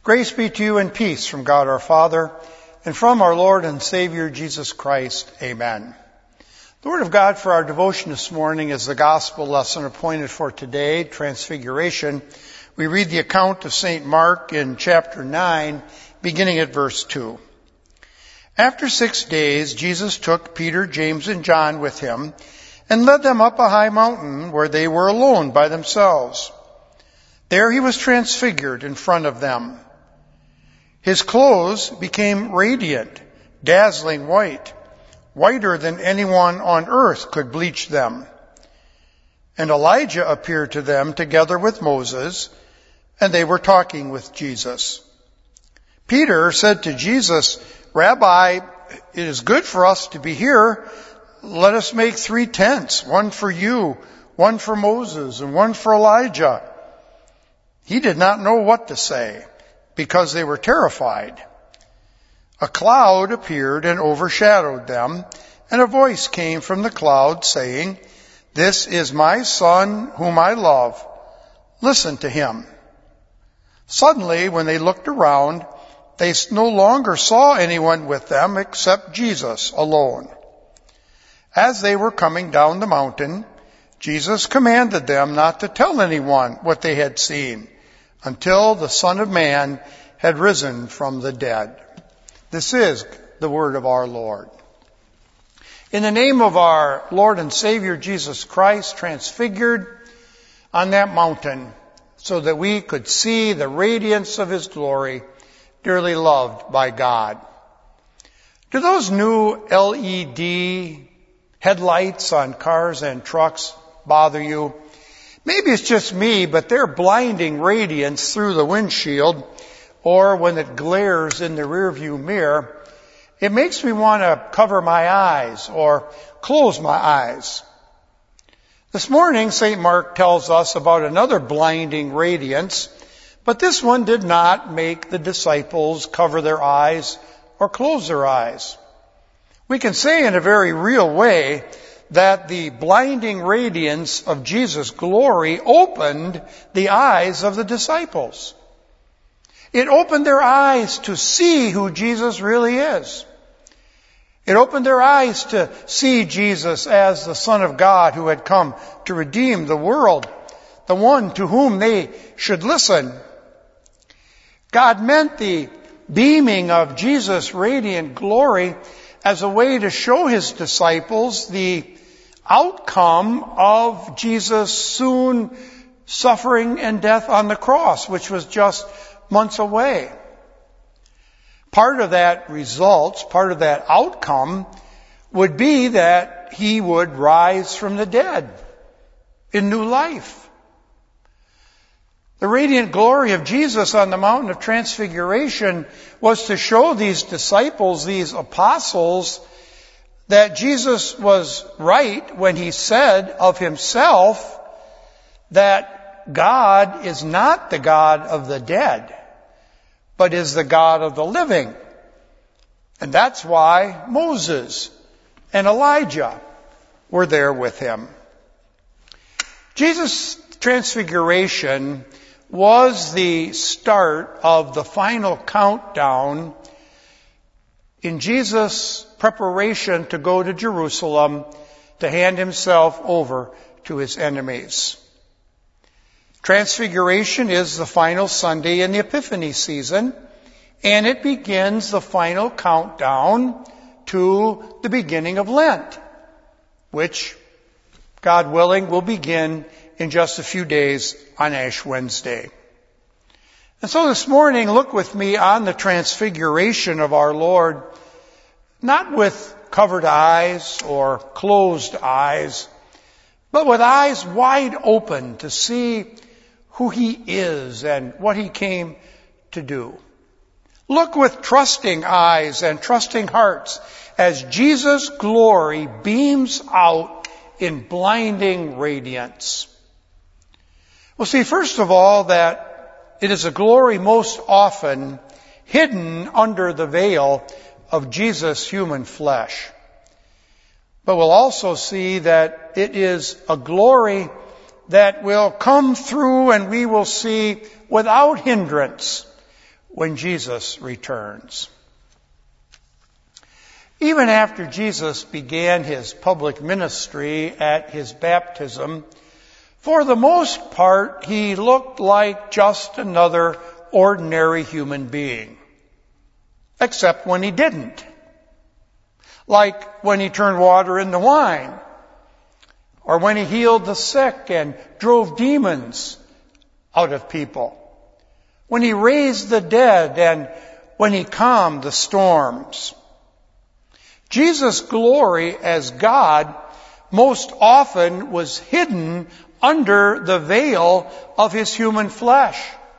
Grace be to you and peace from God our Father and from our Lord and Savior Jesus Christ. Amen. The Word of God for our devotion this morning is the Gospel lesson appointed for today, Transfiguration. We read the account of St. Mark in chapter 9, beginning at verse 2. After 6 days, Jesus took Peter, James, and John with him and led them up a high mountain where they were alone by themselves. There he was transfigured in front of them. His clothes became radiant, dazzling white, whiter than anyone on earth could bleach them. And Elijah appeared to them together with Moses, and they were talking with Jesus. Peter said to Jesus, "Rabbi, it is good for us to be here. Let us make 3 tents, one for you, one for Moses, and one for Elijah." He did not know what to say, because they were terrified. A cloud appeared and overshadowed them, and a voice came from the cloud saying, "This is my Son whom I love. Listen to him." Suddenly, when they looked around, they no longer saw anyone with them except Jesus alone. As they were coming down the mountain, Jesus commanded them not to tell anyone what they had seen until the Son of Man had risen from the dead. This is the word of our Lord. In the name of our Lord and Savior Jesus Christ, transfigured on that mountain so that we could see the radiance of his glory, dearly loved by God. Do those new LED headlights on cars and trucks bother you? Maybe it's just me, but their blinding radiance through the windshield or when it glares in the rearview mirror, it makes me want to cover my eyes or close my eyes. This morning, St. Mark tells us about another blinding radiance, but this one did not make the disciples cover their eyes or close their eyes. We can say in a very real way that the blinding radiance of Jesus' glory opened the eyes of the disciples. It opened their eyes to see who Jesus really is. It opened their eyes to see Jesus as the Son of God who had come to redeem the world, the one to whom they should listen. God meant the beaming of Jesus' radiant glory as a way to show his disciples the outcome of Jesus' soon suffering and death on the cross, which was just months away. Part of that result, part of that outcome, would be that he would rise from the dead in new life. The radiant glory of Jesus on the mountain of transfiguration was to show these disciples, these apostles, that Jesus was right when he said of himself that God is not the God of the dead, but is the God of the living. And that's why Moses and Elijah were there with him. Jesus' transfiguration was the start of the final countdown in Jesus' preparation to go to Jerusalem to hand himself over to his enemies. Transfiguration is the final Sunday in the Epiphany season, and it begins the final countdown to the beginning of Lent, which, God willing, will begin in just a few days on Ash Wednesday. And so this morning, look with me on the transfiguration of our Lord, not with covered eyes or closed eyes, but with eyes wide open to see who he is and what he came to do. Look with trusting eyes and trusting hearts as Jesus' glory beams out in blinding radiance. We'll see, first of all, that it is a glory most often hidden under the veil of Jesus' human flesh. But we'll also see that it is a glory that will come through and we will see without hindrance when Jesus returns. Even after Jesus began his public ministry at his baptism, for the most part, he looked like just another ordinary human being. Except when he didn't. Like when he turned water into wine. Or when he healed the sick and drove demons out of people. When he raised the dead and when he calmed the storms. Jesus' glory as God most often was hidden under the veil of his human flesh.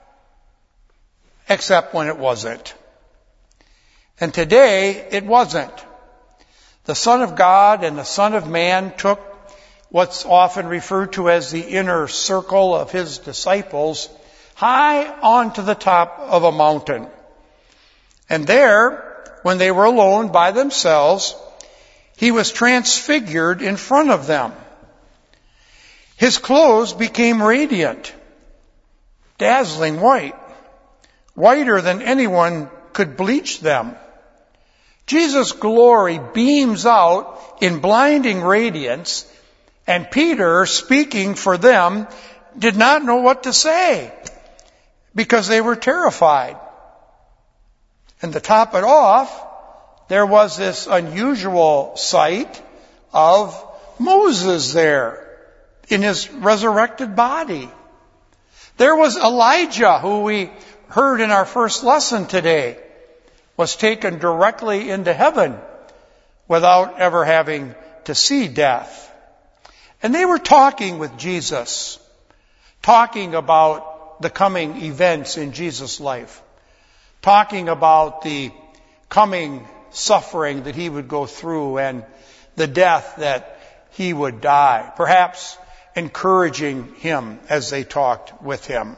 Except when it wasn't. And today, it wasn't. The Son of God and the Son of Man took what's often referred to as the inner circle of his disciples high onto the top of a mountain. And there, when they were alone by themselves, he was transfigured in front of them. His clothes became radiant, dazzling white, whiter than anyone could bleach them. Jesus' glory beams out in blinding radiance, and Peter, speaking for them, did not know what to say because they were terrified. And to top it off, there was this unusual sight of Moses there in his resurrected body. There was Elijah, who we heard in our first lesson today, was taken directly into heaven without ever having to see death. And they were talking with Jesus, talking about the coming events in Jesus' life, talking about the coming suffering that he would go through and the death that he would die, perhaps encouraging him as they talked with him.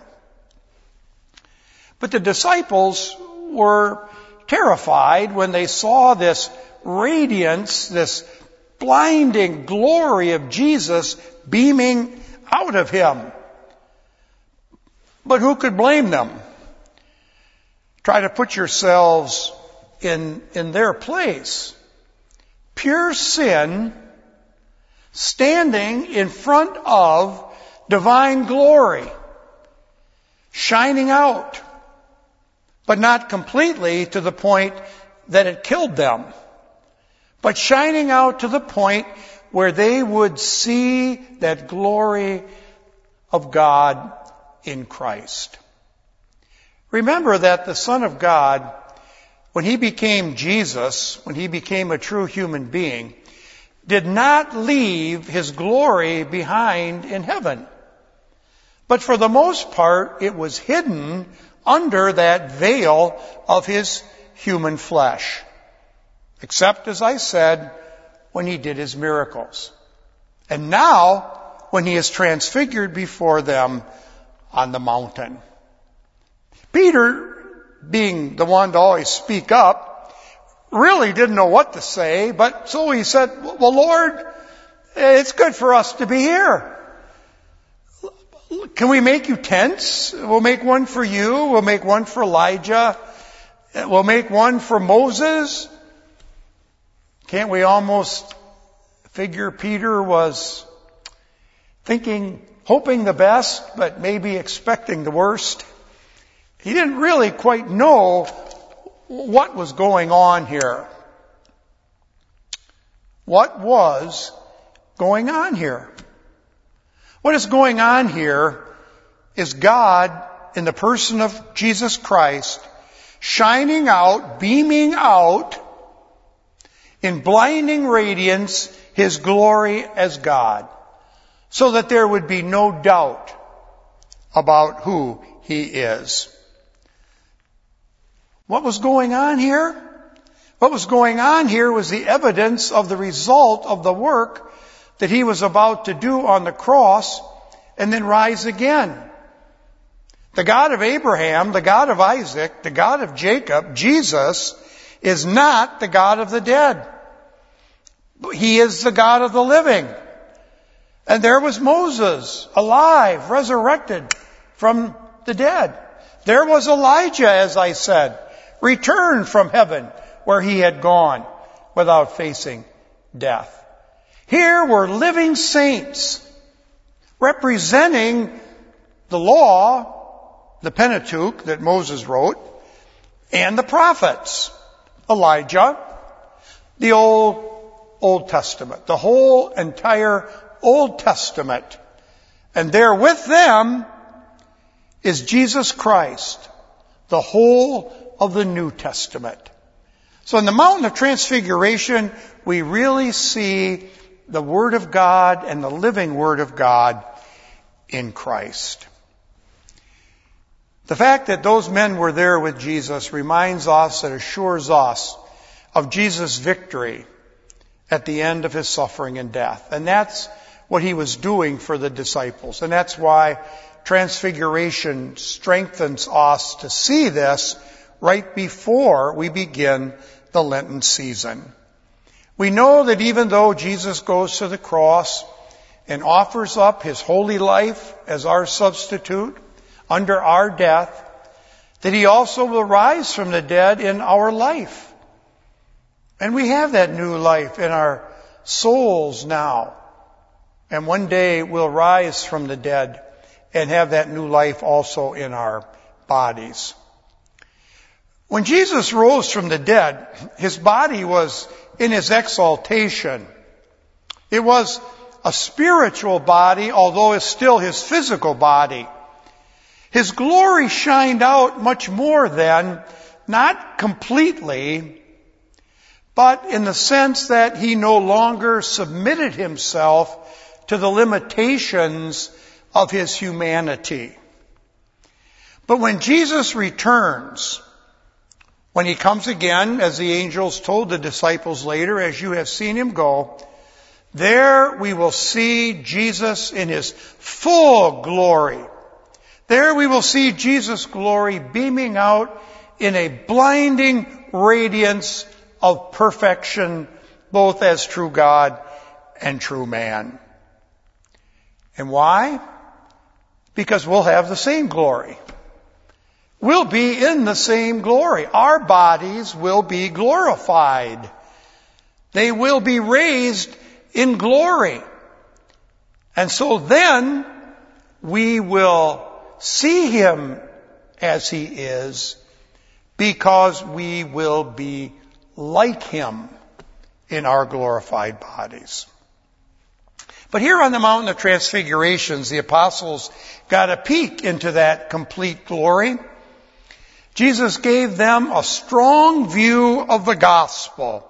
But the disciples were terrified when they saw this radiance, this blinding glory of Jesus beaming out of him. But who could blame them? Try to put yourselves in their place. Pure sin standing in front of divine glory, shining out, but not completely to the point that it killed them, but shining out to the point where they would see that glory of God in Christ. Remember that the Son of God, when he became Jesus, when he became a true human being, did not leave his glory behind in heaven. But for the most part, it was hidden under that veil of his human flesh. Except, as I said, when he did his miracles. And now, when he is transfigured before them on the mountain. Peter, being the one to always speak up, really didn't know what to say, but so he said, well, Lord, it's good for us to be here. Can we make you tents? We'll make one for you. We'll make one for Elijah. We'll make one for Moses. Can't we almost figure Peter was thinking, hoping the best, but maybe expecting the worst? He didn't really quite know what was going on here. What was going on here? What is going on here is God, in the person of Jesus Christ, shining out, beaming out, in blinding radiance, his glory as God, so that there would be no doubt about who he is. What was going on here? What was going on here was the evidence of the result of the work that he was about to do on the cross and then rise again. The God of Abraham, the God of Isaac, the God of Jacob, Jesus, is not the God of the dead. He is the God of the living. And there was Moses, alive, resurrected from the dead. There was Elijah, as I said, returned from heaven where he had gone without facing death. Here were living saints representing the law, the Pentateuch that Moses wrote, and the prophets. Elijah, the Old Testament, the whole entire Old Testament. And there with them is Jesus Christ, the whole of the New Testament. So in the Mountain of Transfiguration, we really see the Word of God and the living Word of God in Christ. The fact that those men were there with Jesus reminds us and assures us of Jesus' victory at the end of his suffering and death. And that's what he was doing for the disciples. And that's why Transfiguration strengthens us to see this right before we begin the Lenten season. We know that even though Jesus goes to the cross and offers up his holy life as our substitute under our death, that he also will rise from the dead in our life. And we have that new life in our souls now. And one day we'll rise from the dead and have that new life also in our bodies. When Jesus rose from the dead, his body was in his exaltation. It was a spiritual body, although it's still his physical body. His glory shined out much more then, not completely, but in the sense that he no longer submitted himself to the limitations of his humanity. But when Jesus returns, when he comes again, as the angels told the disciples later, as you have seen him go, there we will see Jesus in his full glory. There we will see Jesus' glory beaming out in a blinding radiance of perfection, both as true God and true man. And why? Because we'll have the same glory. We'll be in the same glory. Our bodies will be glorified. They will be raised in glory. And so then we will see him as he is, because we will be like him in our glorified bodies. But here on the Mountain of Transfigurations, the apostles got a peek into that complete glory. Jesus gave them a strong view of the gospel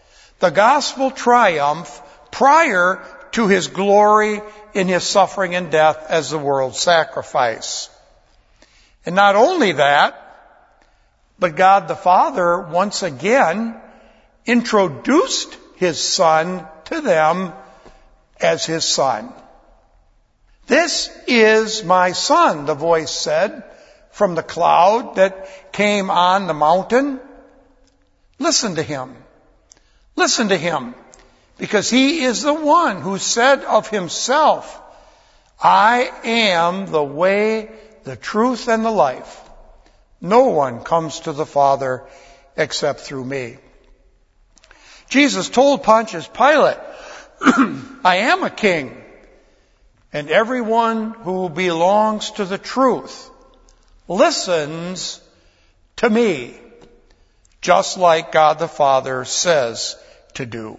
triumph prior to his glory in his suffering and death as the world's sacrifice. And not only that, but God the Father once again introduced his Son to them as his Son. "This is my Son," the voice said from the cloud that came on the mountain. Listen to him. Listen to him, because he is the one who said of himself, "I am the way, the truth, and the life. No one comes to the Father except through me." Jesus told Pontius Pilate, "I am a king, and everyone who belongs to the truth listens to me, just like God the Father says to do."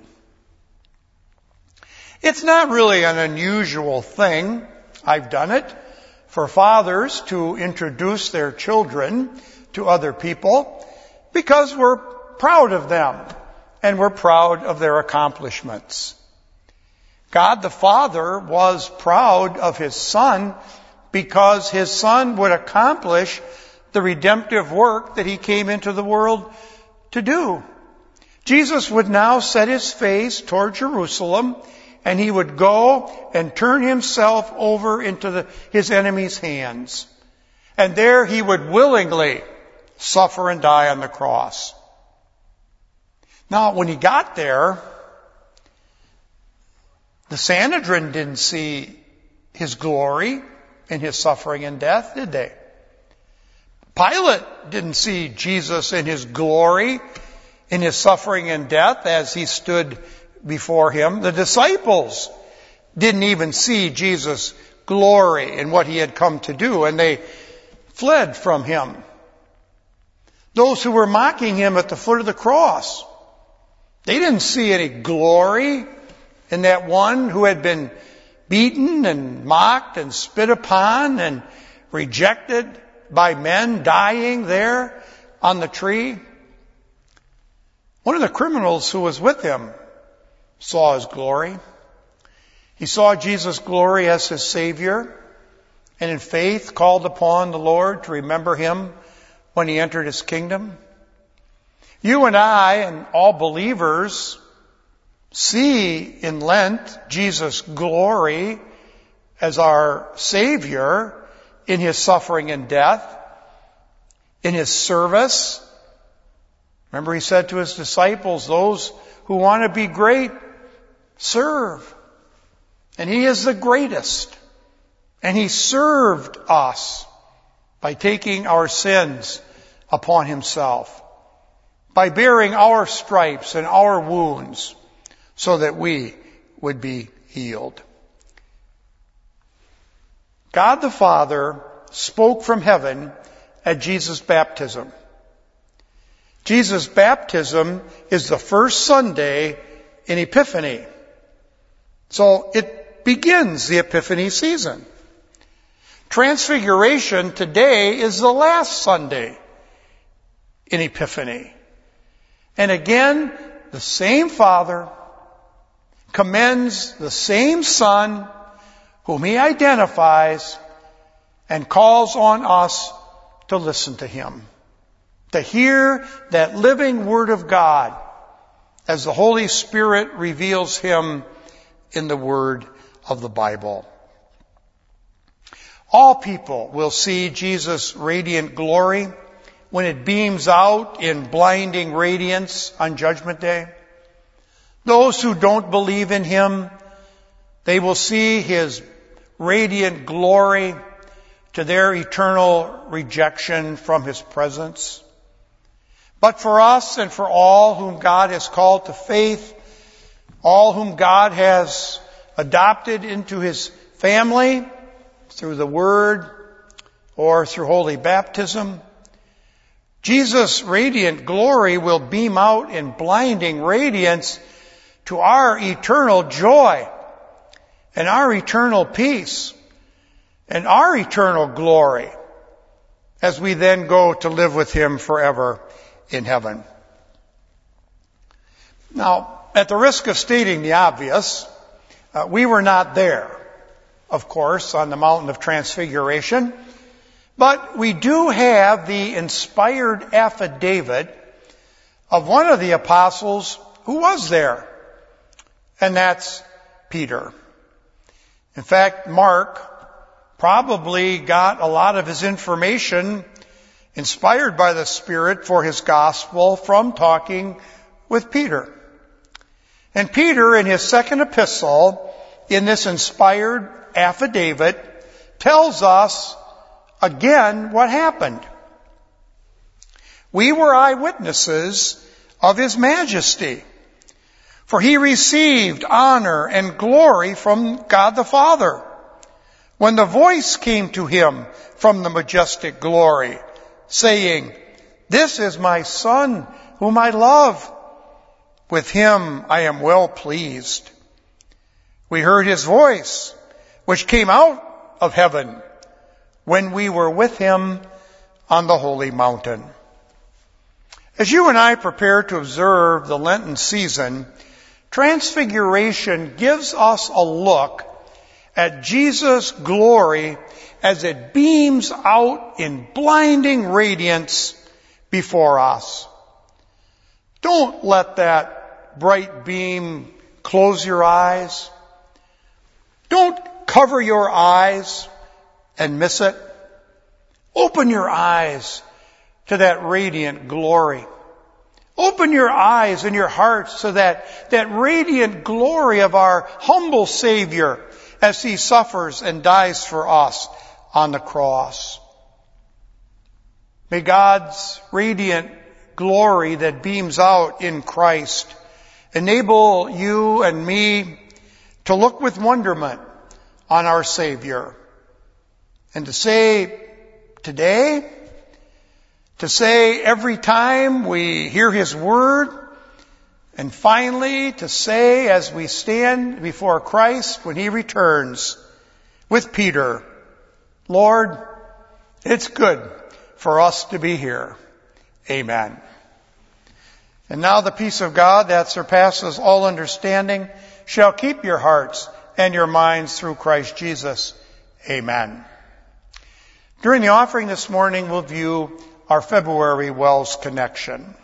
It's not really an unusual thing, I've done it, for fathers to introduce their children to other people, because we're proud of them and we're proud of their accomplishments. God the Father was proud of his Son because his Son would accomplish the redemptive work that he came into the world to do. Jesus would now set his face toward Jerusalem, and he would go and turn himself over into his enemies' hands. And there he would willingly suffer and die on the cross. Now, when he got there, the Sanhedrin didn't see his glory in his suffering and death, did they? Pilate didn't see Jesus in his glory, in his suffering and death as he stood before him. The disciples didn't even see Jesus' glory in what he had come to do, and they fled from him. Those who were mocking him at the foot of the cross, they didn't see any glory in that one who had been beaten and mocked and spit upon and rejected by men, dying there on the tree. One of the criminals who was with him saw his glory. He saw Jesus' glory as his Savior, and in faith called upon the Lord to remember him when he entered his kingdom. You and I and all believers see in Lent Jesus' glory as our Savior in his suffering and death, in his service. Remember, he said to his disciples, those who want to be great, serve. And he is the greatest. And he served us by taking our sins upon himself, by bearing our stripes and our wounds so that we would be healed. God the Father spoke from heaven at Jesus' baptism. Jesus' baptism is the first Sunday in Epiphany. So it begins the Epiphany season. Transfiguration today is the last Sunday in Epiphany. And again, the same Father commends the same Son whom he identifies and calls on us to listen to him, to hear that living Word of God as the Holy Spirit reveals him in the Word of the Bible. All people will see Jesus' radiant glory when it beams out in blinding radiance on Judgment Day. Those who don't believe in him, they will see his radiant glory to their eternal rejection from his presence. But for us and for all whom God has called to faith, all whom God has adopted into his family through the Word or through holy baptism, Jesus' radiant glory will beam out in blinding radiance to our eternal joy and our eternal peace and our eternal glory as we then go to live with him forever in heaven. Now, at the risk of stating the obvious, we were not there, of course, on the Mountain of Transfiguration, but we do have the inspired affidavit of one of the apostles who was there, and that's Peter. In fact, Mark probably got a lot of his information inspired by the Spirit for his gospel from talking with Peter. And Peter, in his second epistle, in this inspired affidavit, tells us again what happened. We were eyewitnesses of his majesty, for he received honor and glory from God the Father when the voice came to him from the majestic glory, saying, "This is my Son whom I love. With him I am well pleased." We heard his voice, which came out of heaven when we were with him on the holy mountain. As you and I prepare to observe the Lenten season, Transfiguration gives us a look at Jesus' glory as it beams out in blinding radiance before us. Don't let that bright beam close your eyes. Don't cover your eyes and miss it. Open your eyes to that radiant glory. Open your eyes and your hearts to that radiant glory of our humble Savior as he suffers and dies for us on the cross. May God's radiant glory that beams out in Christ enable you and me to look with wonderment on our Savior and to say today, to say every time we hear His Word, and finally to say as we stand before Christ when He returns with Peter, Lord, it's good for us to be here. Amen. And now the peace of God that surpasses all understanding shall keep your hearts and your minds through Christ Jesus. Amen. During the offering this morning, we'll view our February Wells Connection.